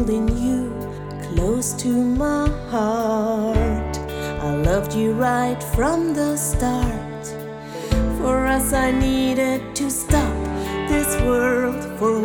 holding you close to my heart. I loved you right from the start. For us, I needed to stop this world for a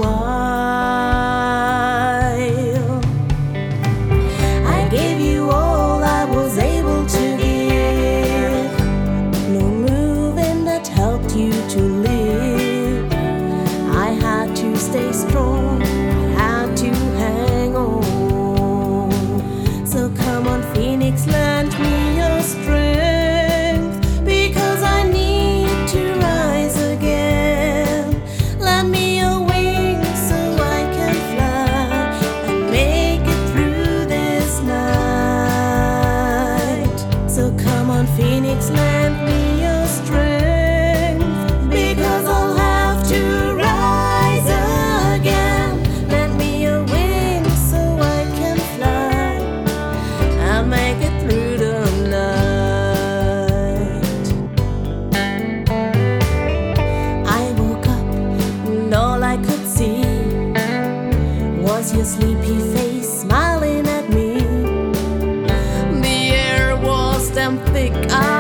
while. I gave you all I was able to give. No moving that helped you to live. I had to stay strong, I had to hang on. So come on, Phoenix, lend me your strength, because I need to rise again. Lend me your wings so I can fly and make it through this night. So come on, Phoenix, lend me your strength, because I'll have to rise again. Lend me your wings so I can fly and make it through the night. I woke up and all I could see was your sleepy face smiling at me. The air was damn thick.